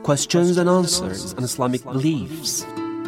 questions and answers on Islamic beliefs.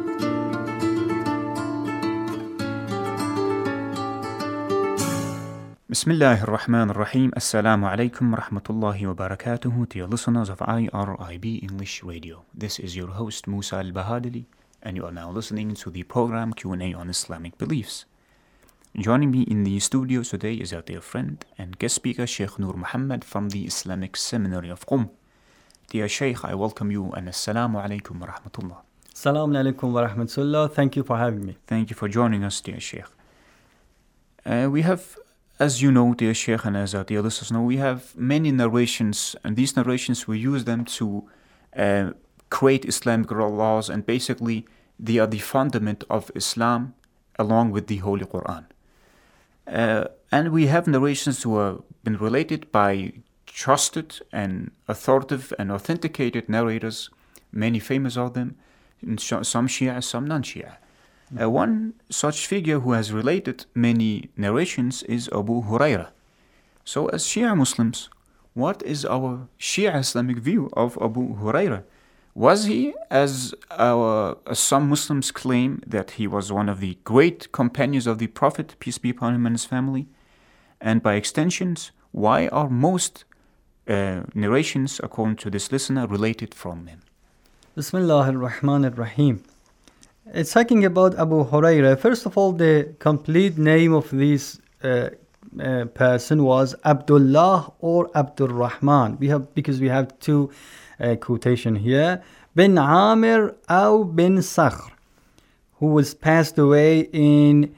Bismillahir Rahmanir Rahim. Assalamu alaikum wa rahmatullahi wa barakatuhu. Dear listeners of IRIB English Radio. This is your host Musa Al-Bahadili, and you are now listening to the program Q&A on Islamic beliefs. Joining me in the studio today is our dear friend and guest speaker Sheikh Noor Muhammad from the Islamic Seminary of Qom. Dear Sheikh, I welcome you and Assalamu alaikum wa rahmatullah. Assalamu alaikum wa rahmatullah. Thank you for having me. Thank you for joining us, dear Sheikh. We have, as you know, dear Sheikh, and as our dear listeners know, we have many narrations, and these narrations, we use them to create Islamic laws, and basically they are the fundament of Islam along with the Holy Quran. And we have narrations who have been related by trusted and authoritative and authenticated narrators, many famous of them, some Shia, some non-Shia. One such figure who has related many narrations is Abu Huraira. So as Shia Muslims, what is our Shia Islamic view of Abu Huraira? Was he, as some Muslims claim, that he was one of the great companions of the Prophet, peace be upon him and his family? And by extensions, why are most narrations, according to this listener, related from him? Bismillahir Rahmanir Rahim. It's talking about Abu Huraira. First of all, the complete name of this person was Abdullah or Abdul Rahman. Because we have two quotation here. Bin Amir or bin Sakhr, who was passed away in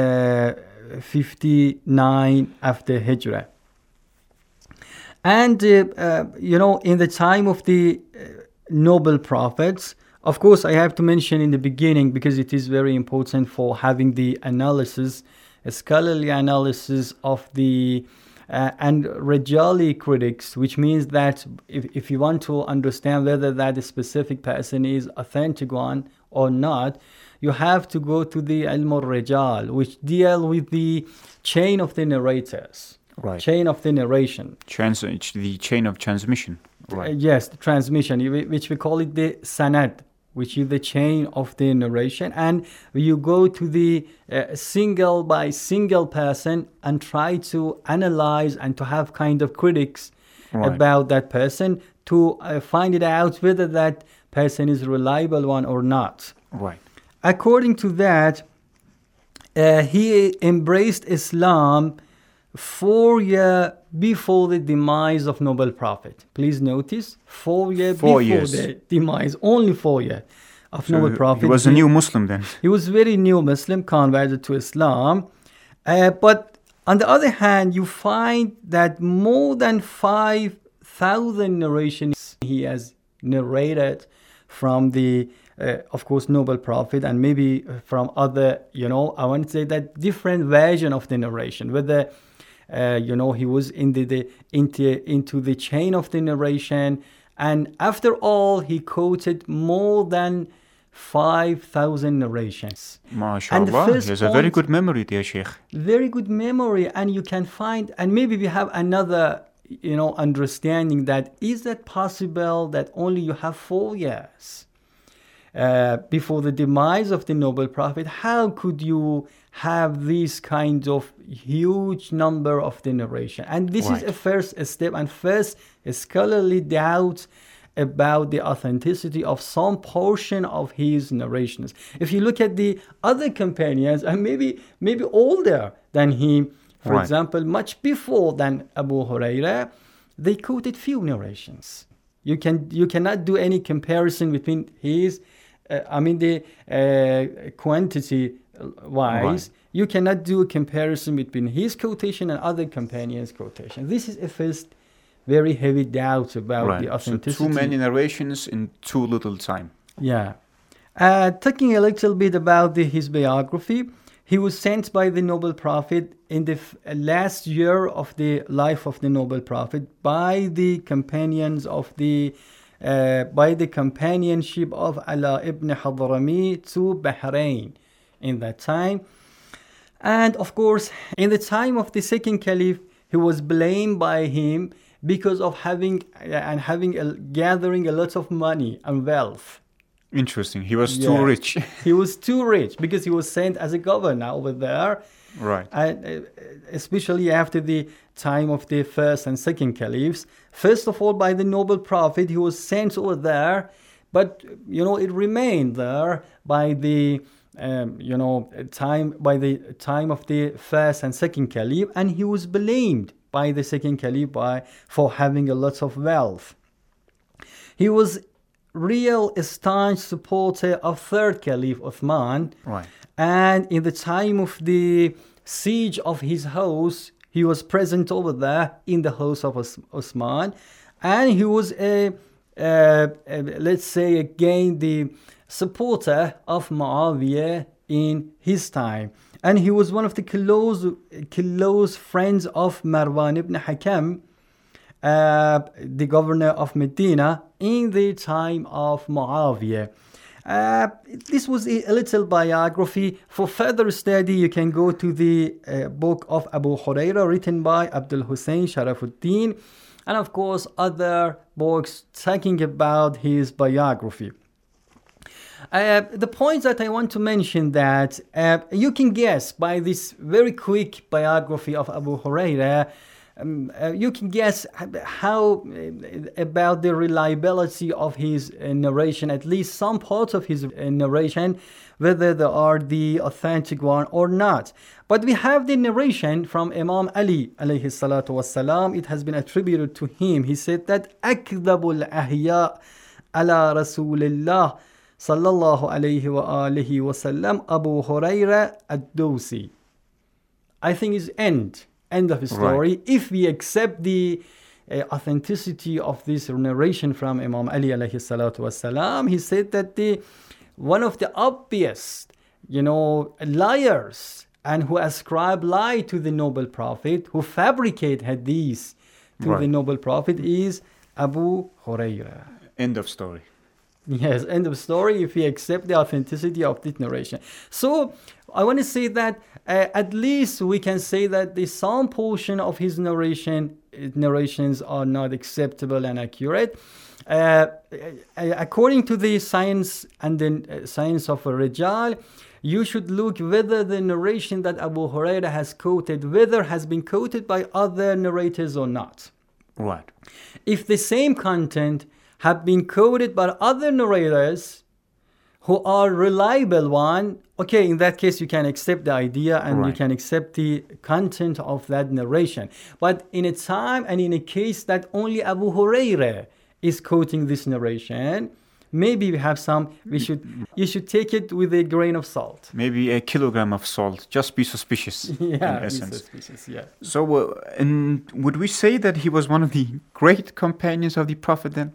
59 after Hijrah. And, in the time of the noble prophets, of course, I have to mention in the beginning, because it is very important for having the analysis, a scholarly analysis of the and Rajali critics, which means that if you want to understand whether that specific person is authentic one or not, you have to go to the Ilm al-Rajal, which deal with the chain of the narrators. Right. Chain of the narration. The chain of transmission. Right. Yes, the transmission, which we call it the sanad, which is the chain of the narration. And you go to the single by single person and try to analyze and to have kind of critics about that person to find it out whether that person is a reliable one or not. Right. According to that, he embraced Islam 4 years before the demise of noble prophet. Please notice, 4 years before the demise, only 4 years of noble prophet. He was a new Muslim then. He was very new Muslim, converted to Islam. But on the other hand, you find that more than 5,000 narrations he has narrated from the of course, noble prophet, and maybe from other, I want to say that different version of the narration, whether he was into the chain of the narration, and after all, he quoted more than 5,000 narrations. MashaAllah, he has a very good memory, dear Sheikh. Very good memory, and you can find, and maybe we have another, understanding that is that possible that only you have 4 years before the demise of the noble prophet? How could you have this kind of huge number of the narration? And this is a first step and first scholarly doubt about the authenticity of some portion of his narrations. If you look at the other companions, and maybe older than him, for example, much before than Abu Huraira, they quoted few narrations. You cannot do any comparison between his quantity wise, you cannot do a comparison between his quotation and other companions' quotation. This is a first very heavy doubt about the authenticity. So too many narrations in too little time. Yeah. Talking a little bit about his biography, he was sent by the noble prophet in the last year of the life of the noble prophet by the companions of the by the companionship of Ala ibn Hadrami to Bahrain in that time. And of course, in the time of the second caliph, he was blamed by him because of gathering a lot of money and wealth. Interesting. He was too rich. He was too rich because he was sent as a governor over there. Right. And especially after the time of the first and second caliphs. First of all, by the noble prophet, he was sent over there, but it remained there by the time of the first and second caliph, and he was blamed by the second caliph for having a lot of wealth. He was real staunch supporter of third caliph Uthman. Right. And in the time of the siege of his house, he was present over there in the house of Uthman, and he was let's say again the supporter of Muawiyah in his time. And he was one of the close friends of Marwan ibn Hakam, the governor of Medina, in the time of Muawiyah. This was a little biography. For further study, you can go to the book of Abu Huraira written by Abdul Hussein Sharafuddin, and of course other books talking about his biography. The points that I want to mention that you can guess by this very quick biography of Abu Huraira, you can guess how about the reliability of his narration, at least some parts of his narration, whether they are the authentic one or not. But we have the narration from Imam Ali alayhi salatu wassalam. It has been attributed to him. He said that akdhabul ahya ala rasulillah sallallahu alayhi wa alihi wasallam Abu Huraira ad-Dawsi. I think is end of the story. Right. If we accept the authenticity of this narration from Imam Ali alayhi salatu wasalam, he said that one of the obvious, liars and who ascribe lie to the noble prophet, who fabricate hadith to the noble prophet, is Abu Huraira. End of story. Yes, end of story, if we accept the authenticity of this narration. So I want to say that at least we can say that some portion of his narrations are not acceptable and accurate. According to the science and the science of Rijal, you should look whether the narration that Abu Huraira has quoted, whether has been quoted by other narrators or not. Right. If the same content have been quoted by other narrators who are reliable one, okay, in that case you can accept the idea and you can accept the content of that narration. But in a time and in a case that only Abu Huraira is quoting this narration, maybe we have you should take it with a grain of salt. Maybe a kilogram of salt. Just be suspicious. In essence. Be suspicious, yeah. So, and would we say that he was one of the great companions of the Prophet then?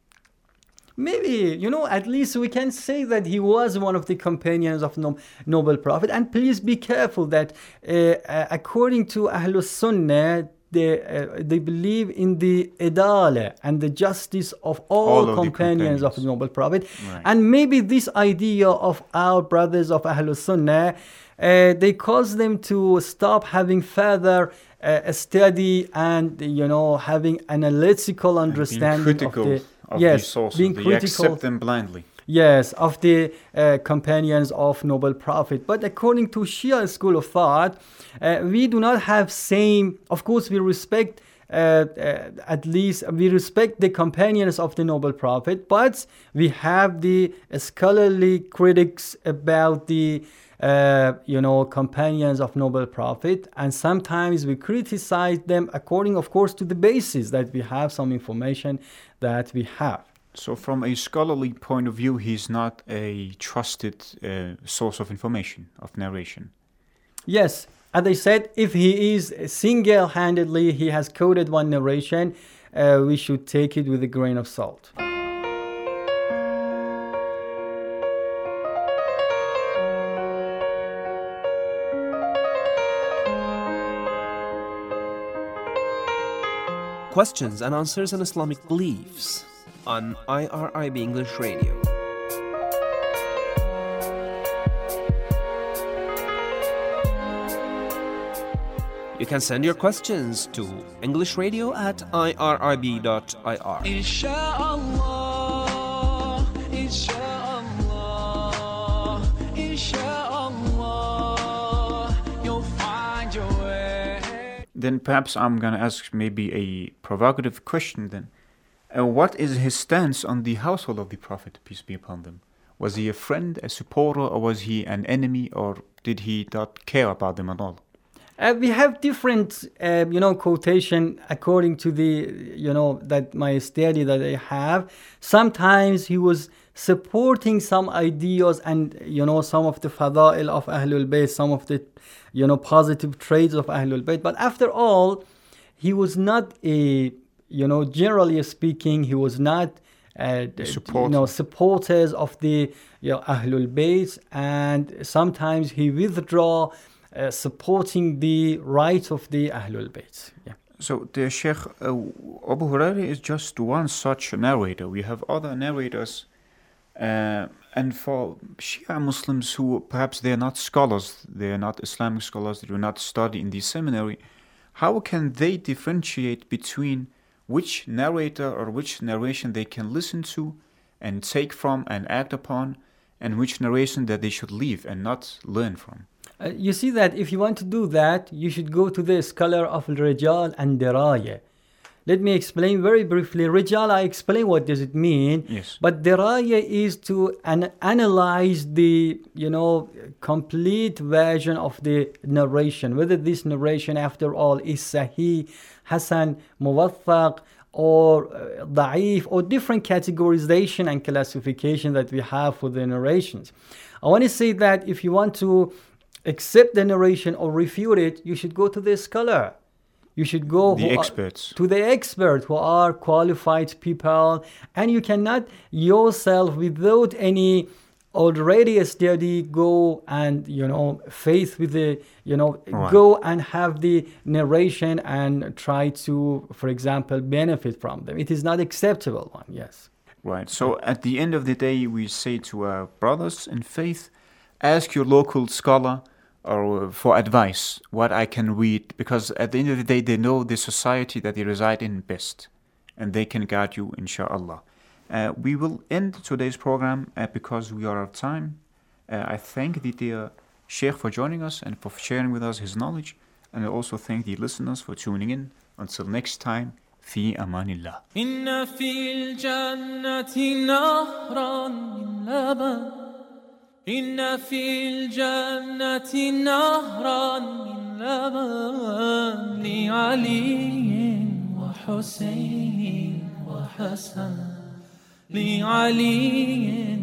Maybe, at least we can say that he was one of the companions of noble prophet. And please be careful that according to Ahlus Sunnah, they believe in the idala and the justice of all companions of the noble prophet. Right. And maybe this idea of our brothers of Ahlus Sunnah, they cause them to stop having further study and, having analytical understanding of these sources. Being critical, they accept them blindly. Yes, of the companions of noble prophet. But according to Shia school of thought, we do not have same. Of course, we respect at least we respect the companions of the noble prophet, but we have the scholarly critics about the companions of noble prophet, and sometimes we criticize them according, of course, to the basis that we have some information that we have. So from a scholarly point of view, he's not a trusted source of information, of narration. Yes, as I said, if he is single-handedly, he has quoted one narration, we should take it with a grain of salt. Questions and answers on Islamic beliefs on IRIB English Radio. You can send your questions to englishradio@irib.ir. Inshallah, inshallah, inshallah, you'll find your way. Then perhaps I'm going to ask maybe a provocative question then. What is his stance on the household of the Prophet, peace be upon them? Was he a friend, a supporter, or was he an enemy, or did he not care about them at all? We have different, quotation according to the, that my study that I have. Sometimes he was supporting some ideas and, some of the fada'il of Ahlul Bayt, some of the, positive traits of Ahlul Bayt. But after all, he was not a, generally speaking, he was not supporters of the Ahlul Bayt, and sometimes he withdraw supporting the rights of the Ahlul Bayt. Yeah. So the Sheikh, Abu Hurairah is just one such narrator. We have other narrators, and for Shia Muslims who perhaps they are not scholars, they are not Islamic scholars, they do not study in the seminary, how can they differentiate between which narrator or which narration they can listen to and take from and act upon, and which narration that they should leave and not learn from? You see that if you want to do that, you should go to the scholar of Rijal and Diraya. Let me explain very briefly. Rijal, I explain what does it mean. Yes. But Diraya is to analyze the, complete version of the narration. Whether this narration, after all, is Sahih, Hasan, Muwathaq, or Da'if, or different categorization and classification that we have for the narrations. I want to say that if you want to accept the narration or refute it, you should go to the scholar. You should go to the experts who are qualified people, and you cannot yourself, without any already study, go and faith with the right. Go and have the narration and try to, for example, benefit from them. It is not acceptable one. Yes. Right. So at the end of the day, we say to our brothers in faith, ask your local scholar or for advice, what I can read, because at the end of the day, they know the society that they reside in best, and they can guide you, inshallah. We will end today's program because we are out of time. I thank the dear Sheikh for joining us and for sharing with us his knowledge, and I also thank the listeners for tuning in. Until next time, fi amanillah. Inna fil jannati nahran min laban. إن في الجنة نهرا من لبن لعلي وحسين وحسن لعلي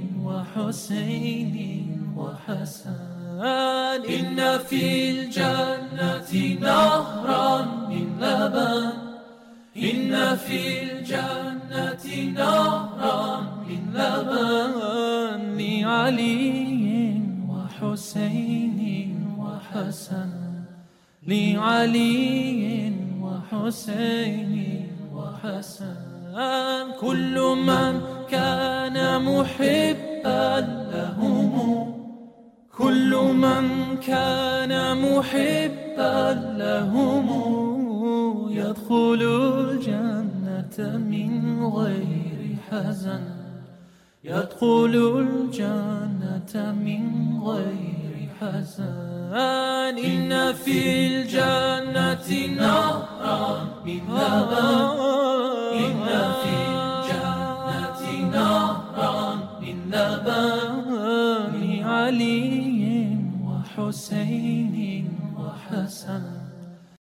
وحسين وحسن إن في الجنة نهرا من لبن إن في الجنة نهرا من لبن لعلي وحسين وحسن لعلي وحسين وحسن كل من كان محبا لهم كل من كان محبا لهم يدخل الجنة من غير حزن يدخل الجنة من غير حزن إن في الجنة نهرا من لبن إن في الجنة نهرا من لبن لعلي وحسين وحسن